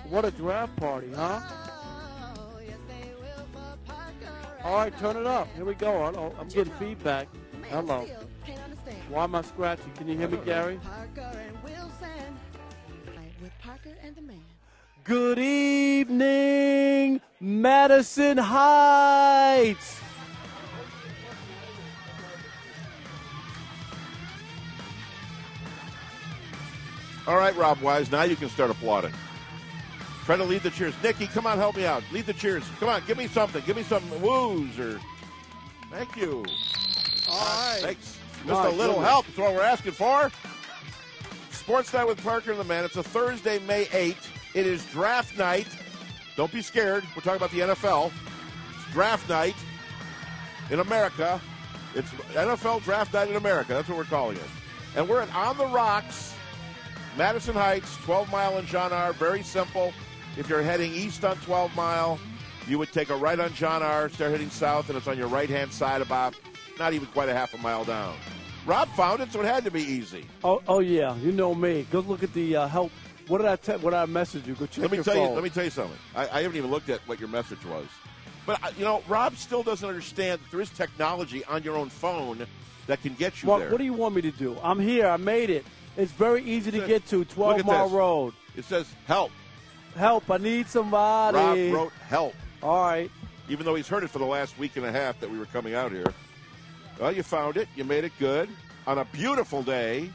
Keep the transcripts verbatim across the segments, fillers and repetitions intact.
What a draft party, huh? All right, turn it up. Here we go. Oh, I'm getting feedback. Hello. Why am I scratching? Can you hear me, Gary? Good evening, Madison Heights. All right, Rob Wise, now you can start applauding. Try to lead the cheers. Nikki, come on, help me out. Lead the cheers. Come on, give me something. Give me some woos or thank you. All right. Thanks. Just My a little goodness. help. That's what we're asking for. Sports Night with Parker and the Man. It's a Thursday, May eighth. It is draft night. Don't be scared. We're talking about the N F L. It's draft night in America. It's N F L draft night in America. That's what we're calling it. And we're at On the Rocks, Madison Heights, twelve mile in John R. Very simple. If you're heading east on twelve mile, you would take a right on John R., start heading south, and it's on your right-hand side about not even quite a half a mile down. Rob found it, so it had to be easy. Oh, oh yeah. You know me. Go look at the uh, help. What did I te- What did I message you? Go check Let me your tell phone. you. Let me tell you something. I, I haven't even looked at what your message was, but uh, you know, Rob still doesn't understand that there is technology on your own phone that can get you Mark, there. what do you want me to do? I'm here. I made it. It's very easy to get to. Look twelve at mile this. road. It says help. Help. I need somebody. Rob wrote help. All right. Even though he's heard it for the last week and a half that we were coming out here. Well, you found it. You made it good. On a beautiful day,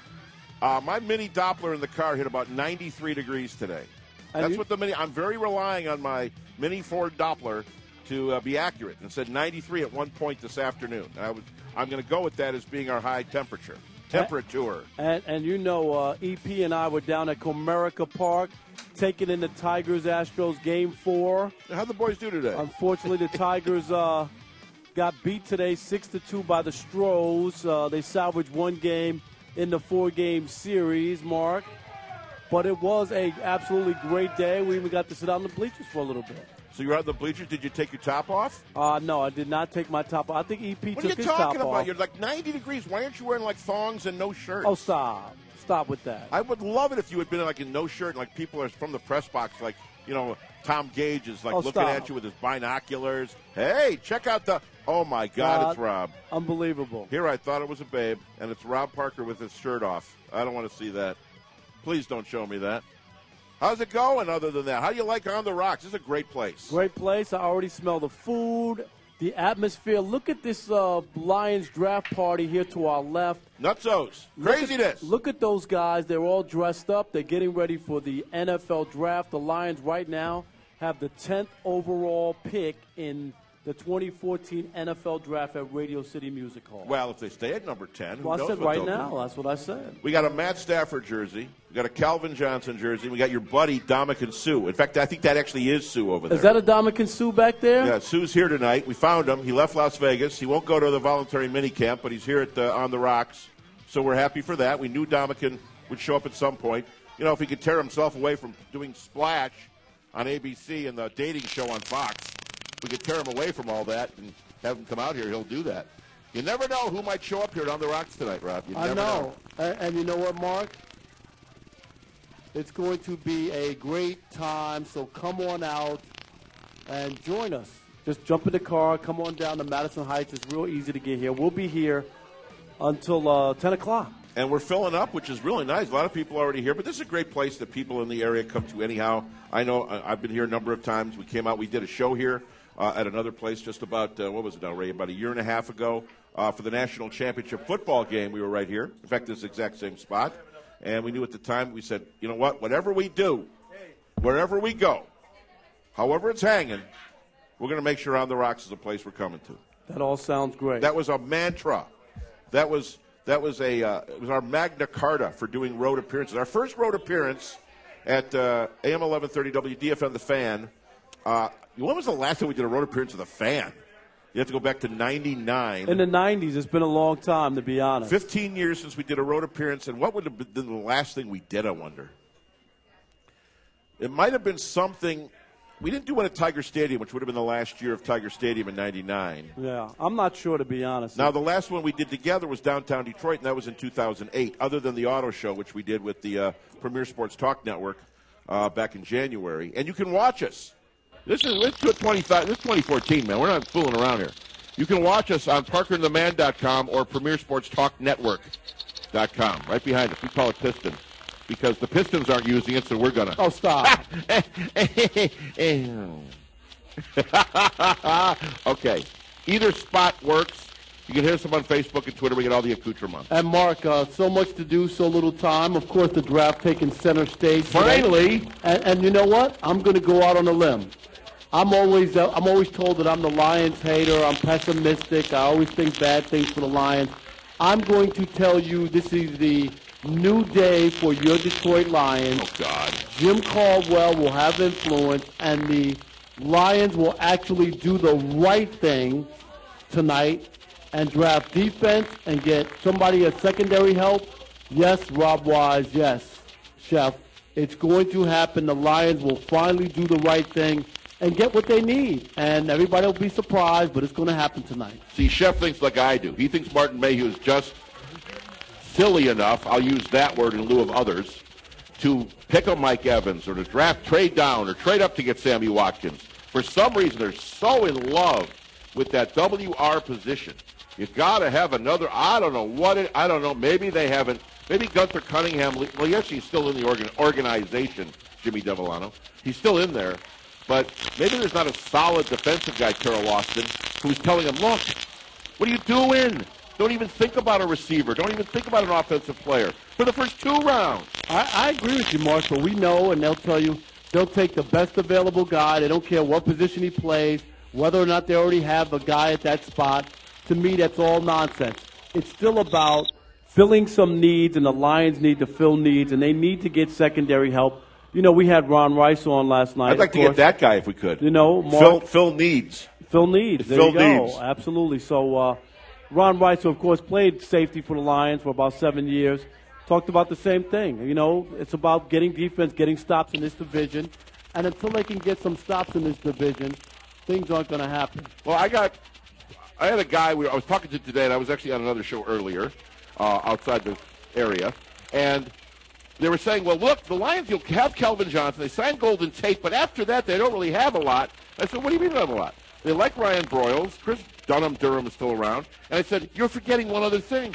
uh, my mini Doppler in the car hit about ninety-three degrees today. And That's you- what the mini, I'm very relying on my mini Ford Doppler to uh, be accurate. And it said ninety-three at one point this afternoon. And I was, I'm going to go with that as being our high temperature. Temperature. And, and you know, uh, E P and I were down at Comerica Park taking in the Tigers-Astros Game four. How'd the boys do today? Unfortunately, the Tigers uh, got beat today six to two by the Stros. Uh, they salvaged one game in the four-game series, Mark. But it was a absolutely great day. We even got to sit out in the bleachers for a little bit. So you're out in the bleachers. Did you take your top off? Uh, no, I did not take my top off. I think E P What took are you his talking top about? off. You're like ninety degrees. Why aren't you wearing like thongs and no shirt? Oh, stop. Stop with that. I would love it if you had been like in no shirt, and like people are from the press box, like, you know, Tom Gage is like Oh, looking stop. at you with his binoculars. Hey, check out the. Oh my God, Uh, it's Rob. Unbelievable. Here I thought it was a babe, and it's Rob Parker with his shirt off. I don't want to see that. Please don't show me that. How's it going other than that? How do you like On the Rocks? This is a great place. Great place. I already smell the food, the atmosphere. Look at this uh, Lions draft party here to our left. Nutsos. Look Craziness. at, look at those guys. They're all dressed up. They're getting ready for the N F L draft. The Lions right now have the tenth overall pick in the twenty fourteen N F L draft at Radio City Music Hall. Well, if they stay at number ten, who Well, I knows said what right they'll now. do. That's what I said. We got a Matt Stafford jersey. We got a Calvin Johnson jersey. We got your buddy Dominican Sue. In fact, I think that actually is Sue over there. Is that a Dominican Sue back there? Yeah, Sue's here tonight. We found him. He left Las Vegas. He won't go to the voluntary minicamp, but he's here at the, on the Rocks. So we're happy for that. We knew Dominican would show up at some point. You know, if he could tear himself away from doing Splash on A B C and the dating show on Fox, we could tear him away from all that and have him come out here. He'll do that. You never know who might show up here on the Rocks tonight, Rob. You I never know. And, and you know what, Mark? It's going to be a great time, so come on out and join us. Just jump in the car, come on down to Madison Heights. It's real easy to get here. We'll be here until uh, ten o'clock. And we're filling up, which is really nice. A lot of people are already here, but this is a great place that people in the area come to anyhow. I know I- I've been here a number of times. We came out, we did a show here uh, at another place just about, uh, what was it now, Ray, about a year and a half ago uh, for the national championship football game. We were right here. In fact, this exact same spot. And we knew at the time, we said, you know what, whatever we do, wherever we go, however it's hanging, we're going to make sure On the Rocks is a place we're coming to. That all sounds great. That was a mantra. That was that was a uh, it was our Magna Carta for doing road appearances. Our first road appearance at uh, A M eleven thirty W D F N The Fan. Uh, when was the last time we did a road appearance with The Fan? You have to go back to ninety-nine. In the nineties, it's been a long time, to be honest. Fifteen years since we did a road appearance, and what would have been the last thing we did? I wonder. It might have been something. We didn't do one at Tiger Stadium, which would have been the last year of Tiger Stadium in ninety-nine. Yeah, I'm not sure, to be honest. Now, the last one we did together was downtown Detroit, and that was in two thousand eight, other than the auto show, which we did with the uh, Premier Sports Talk Network uh, back in January. And you can watch us. This is this is twenty this is twenty fourteen, man. We're not fooling around here. You can watch us on Parker and the Man dot com or Premier Sports Talk Network dot com. Right behind us. We call it Piston because the Pistons aren't using it, so we're going to. Oh, stop. Okay. Either spot works. You can hit us up on Facebook and Twitter. We get all the accoutrements. And, Mark, uh, so much to do, so little time. Of course, the draft taking center stage. Finally. And, and you know what? I'm going to go out on a limb. I'm always uh, I'm always told that I'm the Lions hater. I'm pessimistic. I always think bad things for the Lions. I'm going to tell you this is the new day for your Detroit Lions. Oh, God. Jim Caldwell will have influence, and the Lions will actually do the right thing tonight and draft defense and get somebody as secondary help. Yes, Rob Wise, yes, Chef. It's going to happen. The Lions will finally do the right thing and get what they need. And everybody will be surprised, but it's going to happen tonight. See, Chef thinks like I do. He thinks Martin Mayhew is just silly enough, I'll use that word in lieu of others, to pick up Mike Evans or to draft, trade down, or trade up to get Sammy Watkins. For some reason, they're so in love with that W R position. You got to have another, I don't know what it, I don't know, maybe they haven't, maybe Gunther Cunningham, well, yes, he's still in the organ, organization, Jimmy Devellano. He's still in there. But maybe there's not a solid defensive guy, Terrell Austin, who's telling him, look, what are you doing? Don't even think about a receiver. Don't even think about an offensive player for the first two rounds. I, I agree with you, Mark, but we know, and they'll tell you, they'll take the best available guy. They don't care what position he plays, whether or not they already have a guy at that spot. To me, that's all nonsense. It's still about filling some needs, and the Lions need to fill needs, and they need to get secondary help. You know, we had Ron Rice on last night. I'd like to get that guy if we could. You know, Mark, Phil, Phil Needs. Phil Needs. There Phil you go. Needs. Absolutely. So, uh, Ron Rice, who, of course, played safety for the Lions for about seven years, talked about the same thing. You know, it's about getting defense, getting stops in this division. And until they can get some stops in this division, things aren't going to happen. Well, I got, I had a guy we, I was talking to today, and I was actually on another show earlier uh, outside the area, and they were saying, well, look, the Lions, you'll have Calvin Johnson. They signed Golden Tate, but after that, they don't really have a lot. I said, what do you mean they have a lot? They like Ryan Broyles. Chris Dunham Durham is still around. And I said, you're forgetting one other thing.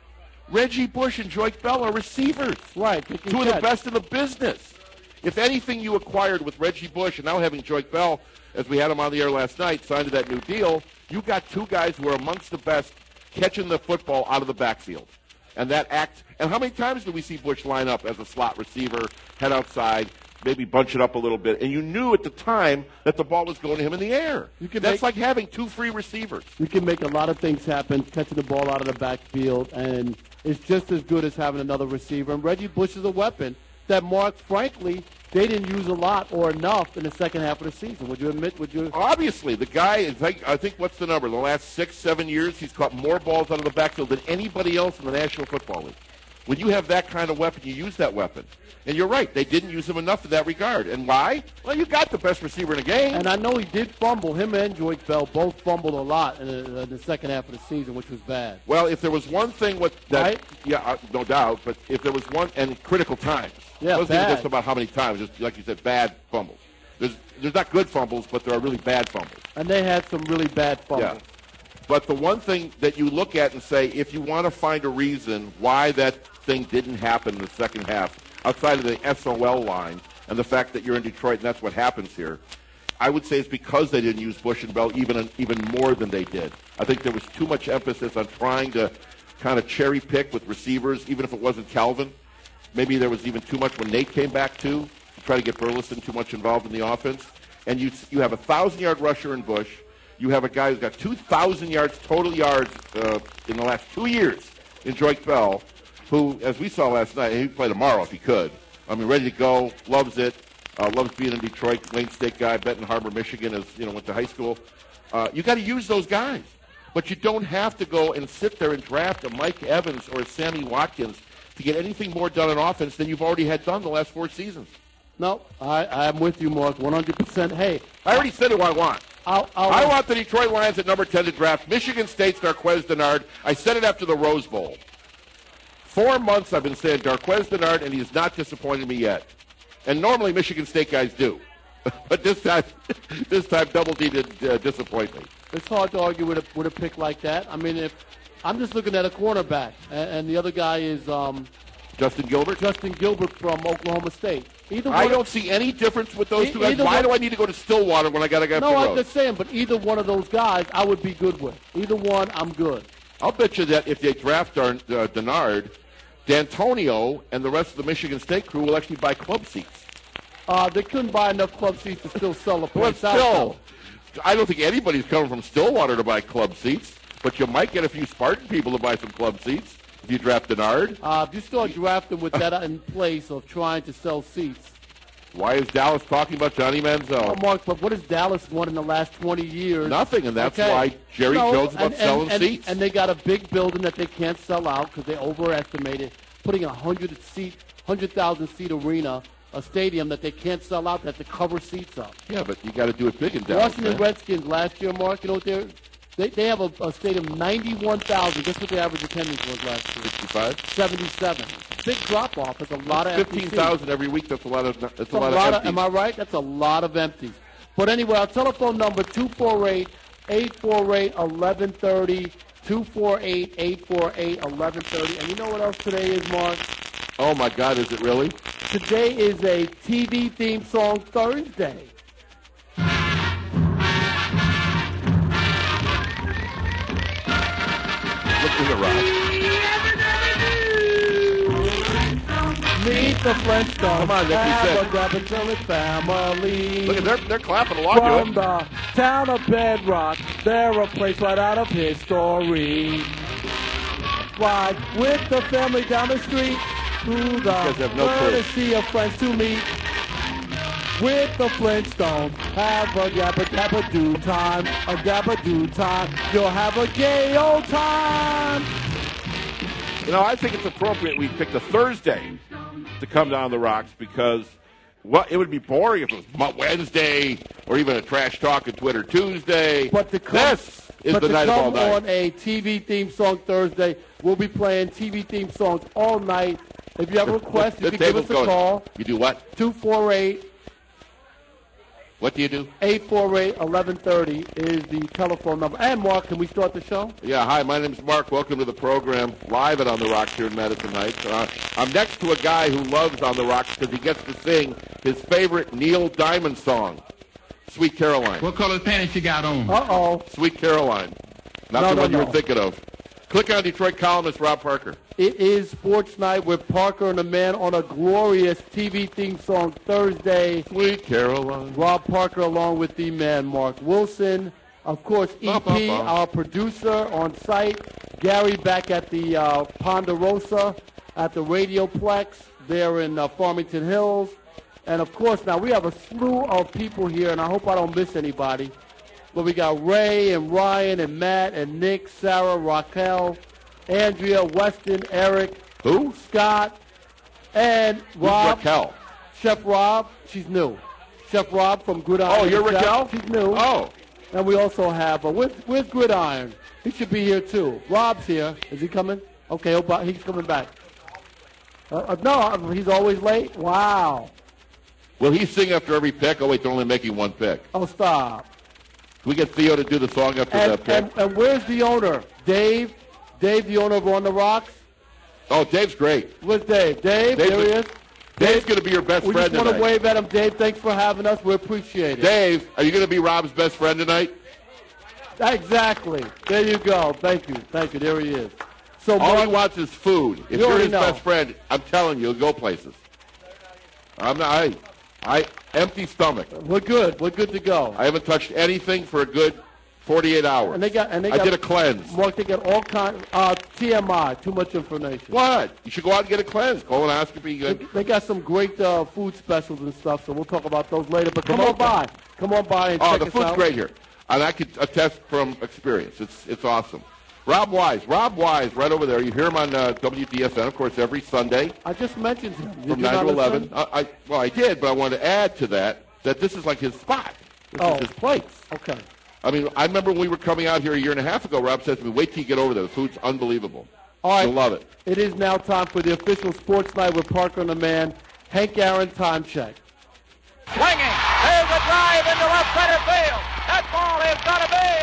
Reggie Bush and Joique Bell are receivers. Right. Two of the best in the business. If anything you acquired with Reggie Bush and now having Joique Bell, as we had him on the air last night, signed to that new deal, you got two guys who are amongst the best catching the football out of the backfield. And that act, and how many times did we see Bush line up as a slot receiver, head outside, maybe bunch it up a little bit, and you knew at the time that the ball was going to him in the air. You can That's make, like having two free receivers. You can make a lot of things happen, catching the ball out of the backfield, and it's just as good as having another receiver. And Reggie Bush is a weapon that, Mark, frankly, they didn't use a lot or enough in the second half of the season. Would you admit? Would you? Obviously, the guy is. I think what's the number? The last six, seven years, he's caught more balls out of the backfield than anybody else in the National Football League. When you have that kind of weapon, you use that weapon. And you're right, they didn't use him enough in that regard. And why? Well, you got the best receiver in the game. And I know he did fumble. Him and Joique Bell both fumbled a lot in the, in the second half of the season, which was bad. Well, if there was one thing with that, right? yeah, uh, no doubt. But if there was one, and critical times. Yeah, it wasn't bad. even just about how many times. Just like you said, bad fumbles. There's there's not good fumbles, but there are really bad fumbles. And they had some really bad fumbles. Yeah. But the one thing that you look at and say, if you want to find a reason why that thing didn't happen in the second half, outside of the S O L line and the fact that you're in Detroit and that's what happens here, I would say it's because they didn't use Bush and Bell even even more than they did. I think there was too much emphasis on trying to kind of cherry pick with receivers, even if it wasn't Calvin. Maybe there was even too much when Nate came back, too, to try to get Burleson too much involved in the offense. And you you have a one thousand-yard rusher in Bush. You have a guy who's got two thousand yards, total yards, uh, in the last two years in Joique Bell, who, as we saw last night, he'd play tomorrow if he could. I mean, ready to go, loves it, uh, loves being in Detroit, Wayne State guy, Benton Harbor, Michigan, as you know, went to high school. Uh, you got to use those guys. But you don't have to go and sit there and draft a Mike Evans or a Sammy Watkins to get anything more done on offense than you've already had done the last four seasons. No, I, I'm with you, Mark, one hundred percent. Hey, I already said who I want. I'll, I'll, I want the Detroit Lions at number ten to draft Michigan State's Darqueze Dennard. I said it after the Rose Bowl. Four months I've been saying Darqueze Dennard, and he has not disappointed me yet. And normally Michigan State guys do. But this time, this time Double D did uh, disappoint me. It's hard to argue with a, with a pick like that. I mean, if I'm just looking at a cornerback, and, and the other guy is um, Justin Gilbert? Justin Gilbert from Oklahoma State. Either I one don't of, see any difference with those e- two guys. Why one, do I need to go to Stillwater when I got to go No, up the I'm road? just saying, but either one of those guys I would be good with. Either one, I'm good. I'll bet you that if they draft Darn, uh, Denard, D'Antonio and the rest of the Michigan State crew will actually buy club seats. Uh, they couldn't buy enough club seats to still sell a Well, place out. still, I don't think anybody's coming from Stillwater to buy club seats, but you might get a few Spartan people to buy some club seats if you draft Denard. Uh, if you start drafting with that in place of trying to sell seats. Why is Dallas talking about Johnny Manziel? Oh, Mark, but what has Dallas won in the last twenty years? Nothing, and that's Okay. why Jerry No, Jones is about and, and, selling and, seats. And they got a big building that they can't sell out because they overestimated, putting a hundred seat, hundred thousand seat arena, a stadium that they can't sell out, that to cover seats up. Yeah, but you got to do it big in Dallas. Washington man. Redskins last year, Mark, you know what they're, they they have a, a stadium ninety-one thousand. Guess what the average attendance was last year? sixty-five? seventy-seven. Big drop off. That's a lot of empty Fifteen thousand every week. That's a lot of. That's That's a lot, of empties. Am I right? That's a lot of empties. But anyway, our telephone number two four eight, eight four eight, eleven thirty, two four eight, eight four eight, eleven thirty. And you know what else today is, Mark? Oh my God! Is it really? Today is a T V theme song Thursday. Look at the rock. Meet the Flintstones. Come on, Nick, he said. Abergavenny family. Look at they're they're clapping along to From it. the town of Bedrock, they're a place right out of history. Ride with the family down the street through the guys have no clue. courtesy of friends to meet. With the Flintstones, have a gabba gabba do time, a gabba do time. You'll have a gay old time. You know, I think it's appropriate we picked a Thursday to come down the rocks because well, it would be boring if it was Mo- Wednesday or even a trash talk and Twitter Tuesday. But to come, this is but the to night of come all night. on a T V theme song Thursday, we'll be playing T V theme songs all night. If you have a request, you The can give us table's a going. call. You do what? two four eight, What do you do? eight four eight, eleven thirty is the telephone number. And Mark, can we start the show? Yeah, hi, my name's Mark. Welcome to the program, live at On the Rocks here in Madison Heights. Uh, I'm next to a guy who loves On the Rocks because he gets to sing his favorite Neil Diamond song, Sweet Caroline. What color pants you got on? Uh-oh. Sweet Caroline. Not No, the no, one you no. were thinking of. Click on Detroit columnist Rob Parker. It is Sports Night with Parker and the Man on a glorious T V theme song Thursday. Sweet Caroline. Rob Parker along with the man Mark Wilson. Of course, E P, Ba, ba, ba. our producer on site. Gary back at the uh, Ponderosa at the Radioplex there in uh, Farmington Hills. And, of course, now we have a slew of people here, and I hope I don't miss anybody. But we got Ray and Ryan and Matt and Nick, Sarah, Raquel, Andrea, Weston, Eric, Who? Scott, and Who's Rob. Raquel? Chef Rob, she's new. Chef Rob from Gridiron. Oh, you're Chef, Raquel? She's new. Oh. And we also have, uh, where's, where's Gridiron? He should be here too. Rob's here. Is he coming? Okay, he'll, bu- he's coming back. Uh, uh, no, uh, he's always late? Wow. Will he sing after every pick? Oh, wait, they're only making one pick. Oh, stop. Can we get Theo to do the song after And, that pick? and, and where's the owner? Dave? Dave, the owner of On the Rocks? Oh, Dave's great. Where's Dave? Dave, Dave's there he a- is. Dave's going to be your best We friend just want to tonight. wave at him. Dave, thanks for having us. We appreciate it. Dave, are you going to be Rob's best friend tonight? Exactly. There you go. Thank you. Thank you. There he is. So, All he Mark, wants is food. If You you're already his know. best friend, I'm telling you, he'll go places. I'm not. I, I empty stomach. we're good. We're good to go. I haven't touched anything for a good forty-eight hours. And they got, and they I got, did a cleanse. Mark, they got all kind. Uh, T M I. Too much information. What? You should go out and get a cleanse. Colonoscopy. They, Good. they got some great uh, food specials and stuff. So we'll talk about those later. But come Promote on by. Come on by and Oh, check the us food's out. great here, and I could attest from experience. It's it's awesome. Rob Wise, Rob Wise, right over there. You hear him on uh, W D S N, of course, every Sunday I just mentioned him. Did from you nine not to eleven. listen? I, I well, I did, but I wanted to add to that that this is like his spot. This Oh. is his place. Okay. I mean, I remember when we were coming out here a year and a half ago. Rob said to me, "Wait till you get over there. The food's unbelievable. All right. You'll love it." It is now time for the official Sports Night with Parker and the Man Hank Aaron time check. Swinging. There's a drive into left center field. That ball is going to be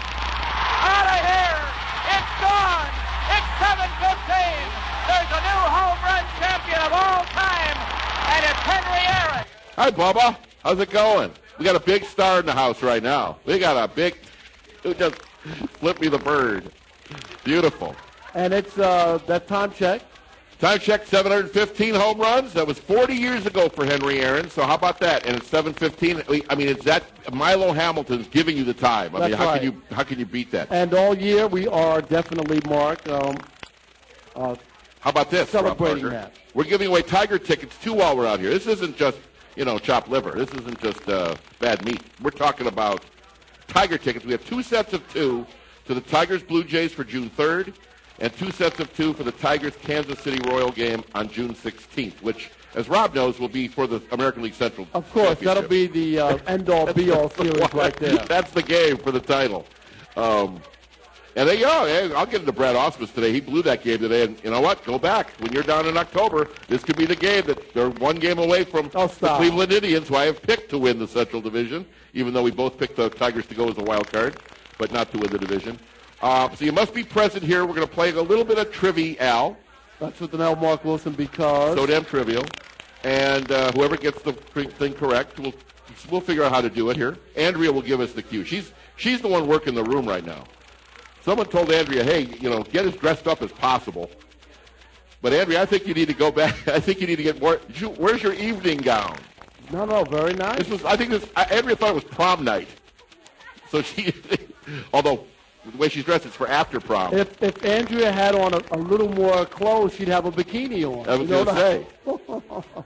out of here. It's gone. It's seven fifteen. There's a new home run champion of all time, and it's Henry Aaron. Hi, Bubba. How's it going? We got a big star in the house right now. We got a big, who just flipped me the bird. Beautiful. And it's uh, that time check. Time check, seven hundred fifteen home runs. That was forty years ago for Henry Aaron. So how about that? And it's seven fifteen. I mean, it's that Milo Hamilton's giving you the time. I That's mean, how right. can you how can you beat that? And all year we are definitely, Mark, um, uh, How about this, celebrating Rob Parker? that. We're giving away Tiger tickets too while we're out here. This isn't just, you know, chopped liver. This isn't just uh, bad meat. We're talking about Tiger tickets. We have two sets of two to the Tigers Blue Jays for June third, and two sets of two for the Tigers Kansas City Royal game on June sixteenth, which, as Rob knows, will be for the American League Central. Of course, that'll Championship. be the uh, end-all, be-all series right there. That's the game for the title. Um, and there you go. Hey, I'll get into Brad Ausmus today. He blew that game today. And you know what? Go back. When you're down in October, this could be the game that they're one game away from Oh, the stop. Cleveland Indians, who I have picked to win the Central Division, even though we both picked the Tigers to go as a wild card, but not to win the division. Uh, so you must be present here. We're going to play a little bit of trivia, Al. That's with the L. Mark Wilson because... So damn trivial. And uh, whoever gets the thing correct, we'll, we'll figure out how to do it here. Andrea will give us the cue. She's she's the one working the room right now. Someone told Andrea, hey, you know, get as dressed up as possible. But, Andrea, I think you need to go back. I think you need to get more. You, where's your evening gown? No, no, very nice. This was, I think this, Andrea thought it was prom night. So she, although the way she's dressed, it's for after prom. If if Andrea had on a, a little more clothes, she'd have a bikini on. I was You know going to what say.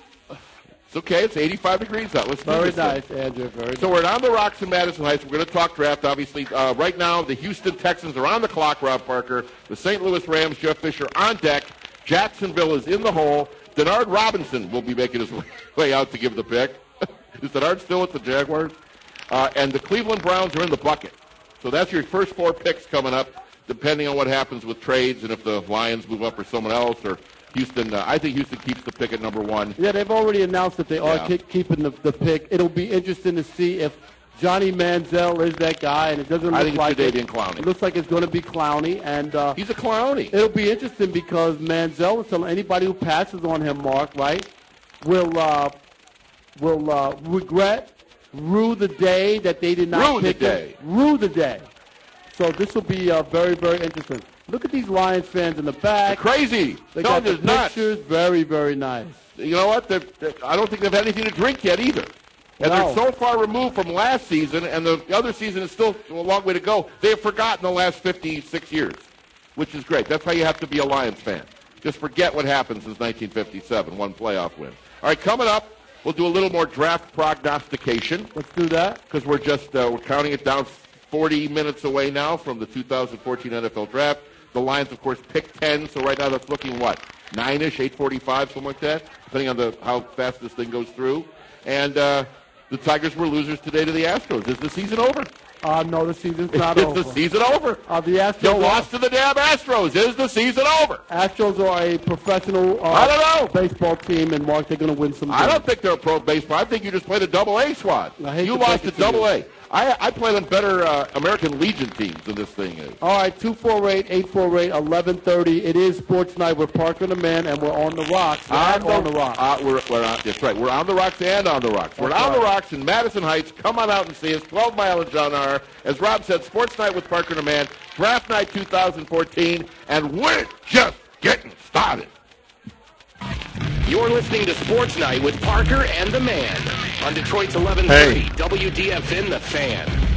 It's okay. It's eighty-five degrees out. Let's do Very this thing. nice, Andrea, very So nice. we're on the rocks in Madison Heights. We're going to talk draft, obviously. Uh, right now, the Houston Texans are on the clock, Rob Parker. The Saint Louis Rams, Jeff Fisher, on deck. Jacksonville is in the hole. Denard Robinson will be making his way out to give the pick. Is Denard still with the Jaguars? Uh, and the Cleveland Browns are in the bucket. So that's your first four picks coming up, depending on what happens with trades and if the Lions move up for someone else or Houston. Uh, I think Houston keeps the pick at number one. Yeah, they've already announced that they are Yeah. ki- keeping the, the pick. It'll be interesting to see if Johnny Manziel is that guy, and it doesn't look I think it's like it. Jadeveon Clowney. It looks like it's going to be Clowney, and uh, He's a clowny. it'll be interesting because Manziel is telling anybody who passes on him, Mark, right, will uh, will uh, regret, rue the day that they did not Rue the pick him. day. Rue the day. So this will be uh, very, very interesting. Look at these Lions fans in the back. Crazy. They no, got the there's not. pictures. Very, very nice. You know what? They're, they're, I don't think they've had anything to drink yet either. And No. they're so far removed from last season, and the other season is still a long way to go. They have forgotten the last fifty-six years, which is great. That's how you have to be a Lions fan. Just forget what happened since nineteen fifty-seven, one playoff win. All right, coming up, we'll do a little more draft prognostication Let's do that. because we're just uh, we're counting it down forty minutes away now from the two thousand fourteen N F L Draft. The Lions, of course, picked ten, so right now that's looking, what, nine-ish, eight forty-five, something like that, depending on the how fast this thing goes through. And uh, the Tigers were losers today to the Astros. Is the season over? Uh, no, the season's not Is over. the season over? Uh, the Astros, You lost to the damn Astros. Is the season over? Astros are a professional uh, I don't know. baseball team, and Mark, they're going to win some games. I don't think they're a pro baseball. I think you just played a double A squad. I hate You to lost break to it to double you. A. I, I played on better uh, American Legion teams than this thing is. All right, two four eight, eight four eight, eleven thirty. It is Sports Night with Parker and the Man, and we're on the rocks. We're On on the rocks. Uh, we're, we're on, that's right. We're on the rocks and on the rocks. We're That's on the right. rocks in Madison Heights. Come on out and see us. twelve mile and John R. As Rob said, Sports Night with Parker and the Man. Draft Night two thousand fourteen. And we're just getting started. You're listening to Sports Night with Parker and the Man on Detroit's eleven thirty Hey. W D F N The Fan.